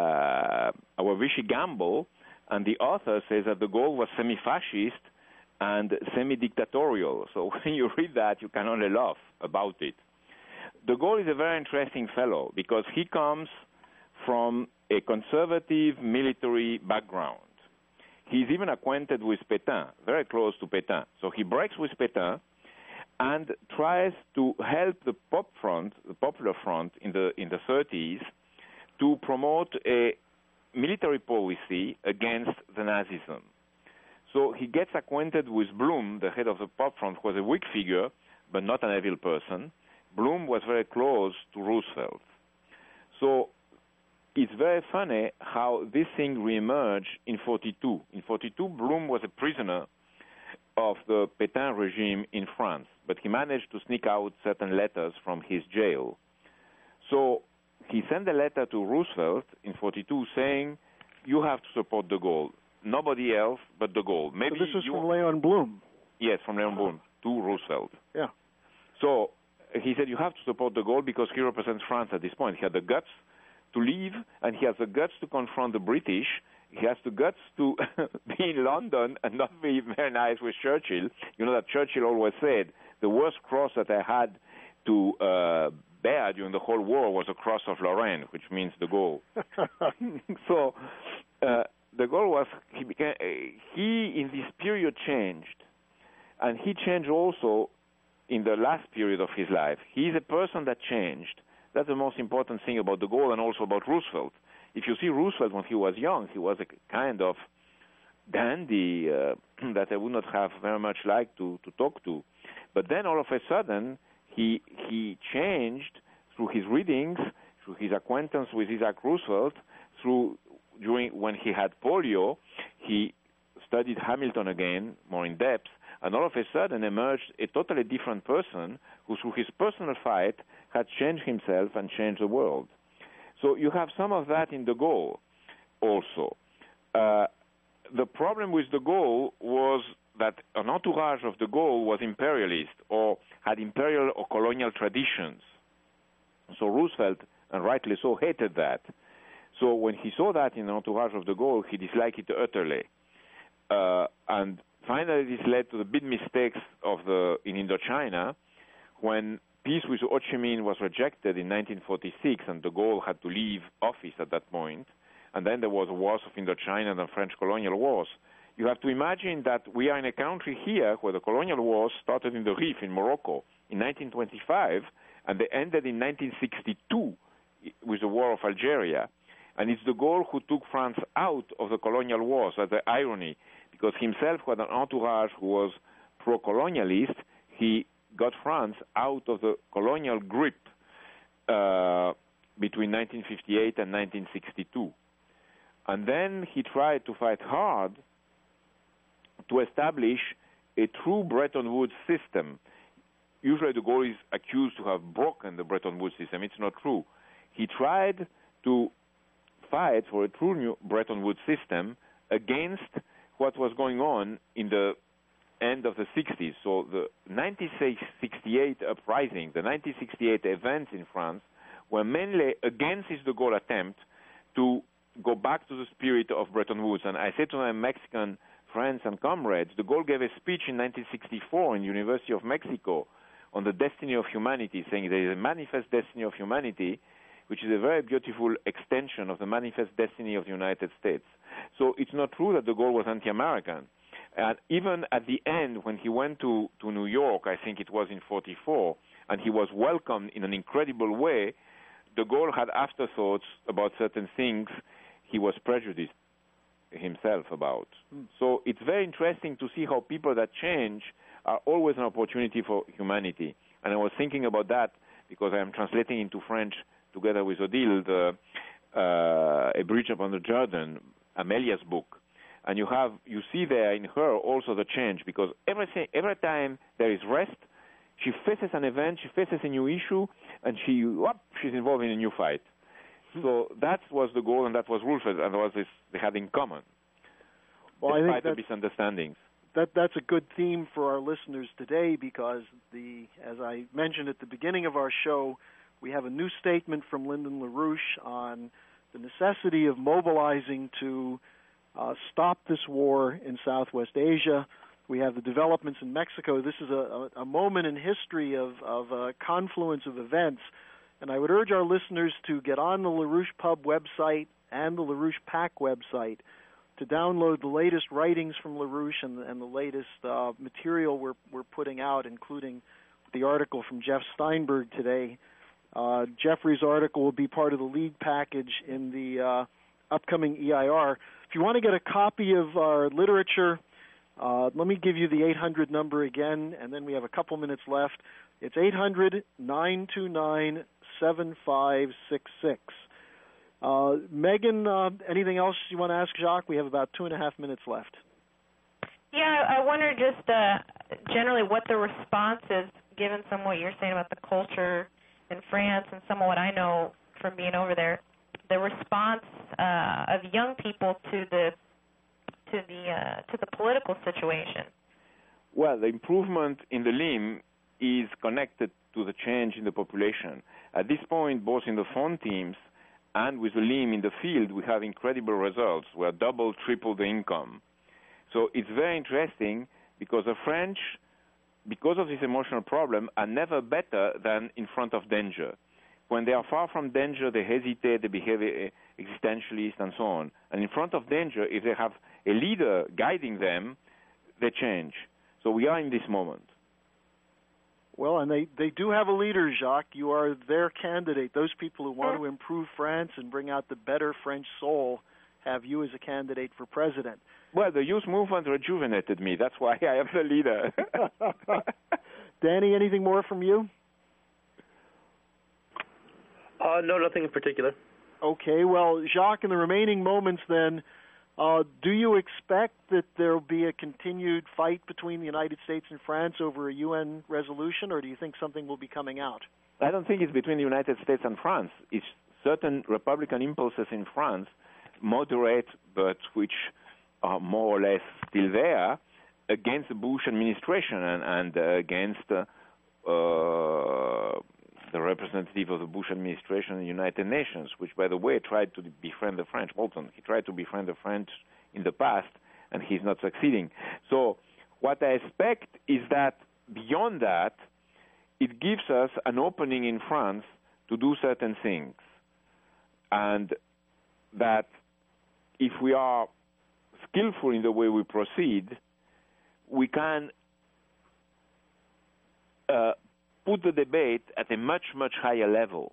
Speaker 2: our Vichy Gamble, and the author says that de Gaulle was semi-fascist and semi-dictatorial. So when you read that, you can only laugh about it. De Gaulle is a very interesting fellow because he comes from a conservative military background. He's even acquainted with Pétain, very close to Pétain. So he breaks with Pétain and tries to help the Pop Front, the Popular Front in the in the thirties, to promote a military policy against the Nazism. So he gets acquainted with Blum, the head of the Pop Front, who was a weak figure, but not an evil person. Blum was very close to Roosevelt. So it's very funny how this thing reemerged in forty-two. In forty-two, Blum was a prisoner of the Pétain regime in France, but he managed to sneak out certain letters from his jail. So he sent a letter to Roosevelt in forty-two saying, you have to support de Gaulle. Nobody else but de Gaulle. Maybe
Speaker 1: so this was
Speaker 2: you...
Speaker 1: from Leon Blum.
Speaker 2: Yes, from Leon Blum to Roosevelt.
Speaker 1: Yeah.
Speaker 2: So he said, you have to support de Gaulle because he represents France at this point. He had the guts to leave, and he has the guts to confront the British. He has the guts to be in London and not be very nice with Churchill. You know that Churchill always said, the worst cross that I had to uh, bear during the whole war was the cross of Lorraine, which means de Gaulle. So uh, de Gaulle was, he became, uh, he in this period changed, and he changed also in the last period of his life. He's a person that changed. That's the most important thing about de Gaulle and also about Roosevelt. If you see Roosevelt when he was young, he was a kind of dandy uh, that I would not have very much liked to, to talk to. But then all of a sudden, he he changed through his readings, through his acquaintance with Isaac Roosevelt, through during when he had polio, he studied Hamilton again more in depth, and all of a sudden emerged a totally different person who, through his personal fight, had changed himself and changed the world. So you have some of that in de Gaulle also. Uh, the problem with de Gaulle was that an entourage of de Gaulle was imperialist or had imperial or colonial traditions. So Roosevelt, and rightly so, hated that. So when he saw that in the entourage of de Gaulle, he disliked it utterly. Uh, and finally this led to the big mistakes of the in Indochina when peace with Ho Chi Minh was rejected in nineteen forty-six, and de Gaulle had to leave office at that point. And then there was the wars of Indochina and the French colonial wars. You have to imagine that we are in a country here where the colonial wars started in the Rif in Morocco in nineteen twenty-five, and they ended in nineteen sixty-two with the War of Algeria. And it's de Gaulle who took France out of the colonial wars. That's the irony, because himself had an entourage who was pro-colonialist. He got France out of the colonial grip uh, between nineteen fifty-eight and nineteen sixty-two. And then he tried to fight hard to establish a true Bretton Woods system. Usually de Gaulle is accused to have broken the Bretton Woods system. It's not true. He tried to fight for a true new Bretton Woods system against what was going on in the end of the sixties. So the nineteen sixty-eight uprising, the nineteen sixty-eight events in France were mainly against his de Gaulle attempt to go back to the spirit of Bretton Woods. And I said to my Mexican friends and comrades, de Gaulle gave a speech in nineteen sixty-four in the University of Mexico on the destiny of humanity, saying there is a manifest destiny of humanity, which is a very beautiful extension of the manifest destiny of the United States. So it's not true that de Gaulle was anti-American. And even at the end, when he went to, to New York, I think it was in forty-four, and he was welcomed in an incredible way, de Gaulle had afterthoughts about certain things he was prejudiced himself about. Mm. So it's very interesting to see how people that change are always an opportunity for humanity. And I was thinking about that because I am translating into French together with Odile the, uh, A Bridge Upon the Jordan, Amelia's book. And you have you see there in her also the change, because everything, every time there is rest, she faces an event, she faces a new issue, and she whoop, she's involved in a new fight. Hmm. So that was the goal, and that was Rulford, and that was this, they had in common,
Speaker 1: well,
Speaker 2: despite
Speaker 1: I think
Speaker 2: the misunderstandings.
Speaker 1: That that's a good theme for our listeners today, because the as I mentioned at the beginning of our show, we have a new statement from Lyndon LaRouche on the necessity of mobilizing to uh, stop this war in Southwest Asia. We have the developments in Mexico. This is a, a, a moment in history of, of a confluence of events, and I would urge our listeners to get on the LaRouche Pub website and the LaRouche PAC website to download the latest writings from LaRouche and, and the latest uh, material we're, we're putting out, including the article from Jeff Steinberg today. Uh, Jeffrey's article will be part of the lead package in the uh, upcoming E I R. If you want to get a copy of our literature, uh, let me give you the eight hundred number again, and then we have a couple minutes left. It's eight hundred, nine two nine, seven five six six. Uh, Megan, uh, anything else you want to ask Jacques? We have about two and a half minutes left.
Speaker 3: Yeah, I wonder just uh, generally what the response is, given some of what you're saying about the culture in France and some of what I know from being over there, the response uh, of young people to the to the uh, to the political situation.
Speaker 2: Well, the improvement in the Lim is connected to the change in the population. At this point, both in the front teams and with the Lim in the field, we have incredible results. We are double, triple the income. So it's very interesting because the French, because of this emotional problem, are never better than in front of danger. When they are far from danger, they hesitate, they behave existentialist, and so on. And in front of danger, if they have a leader guiding them, they change. So we are in this moment.
Speaker 1: Well, and they, they do have a leader, Jacques. You are their candidate. Those people who want to improve France and bring out the better French soul have you as a candidate for president.
Speaker 2: Well, the youth movement rejuvenated me. That's why I am the leader.
Speaker 1: Danny, anything more from you?
Speaker 4: Uh, no, nothing in particular.
Speaker 1: Okay, well, Jacques, in the remaining moments then, uh, do you expect that there will be a continued fight between the United States and France over a U N resolution, or do you think something will be coming out?
Speaker 2: I don't think it's between the United States and France. It's certain Republican impulses in France, moderate, but which are more or less still there, against the Bush administration and, and uh, against uh, uh, the representative of the Bush administration in the United Nations, which, by the way, tried to befriend the French. Bolton, he tried to befriend the French in the past, and he's not succeeding. So what I expect is that beyond that, it gives us an opening in France to do certain things, and that if we are skillful in the way we proceed, we can uh, put the debate at a much, much higher level.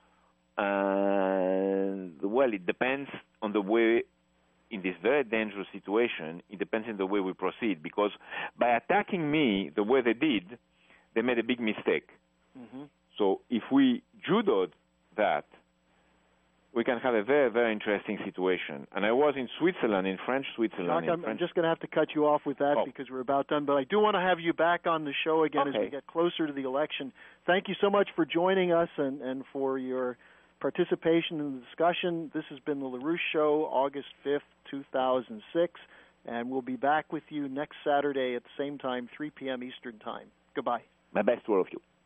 Speaker 2: And, well, it depends on the way, in this very dangerous situation, it depends on the way we proceed. Because by attacking me the way they did, they made a big mistake. Mm-hmm. So if we judoed that we can have a very, very interesting situation. And I was in Switzerland, in French Switzerland.
Speaker 1: Jacques,
Speaker 2: in
Speaker 1: I'm,
Speaker 2: French...
Speaker 1: I'm just going to have to cut you off with that
Speaker 2: oh.
Speaker 1: because we're about done. But I do want to have you back on the show again
Speaker 2: okay.
Speaker 1: as we get closer to the election. Thank you so much for joining us and, and for your participation in the discussion. This has been the LaRouche Show, August fifth, two thousand six. And we'll be back with you next Saturday at the same time, three p.m. Eastern Time. Goodbye.
Speaker 2: My best to all of you.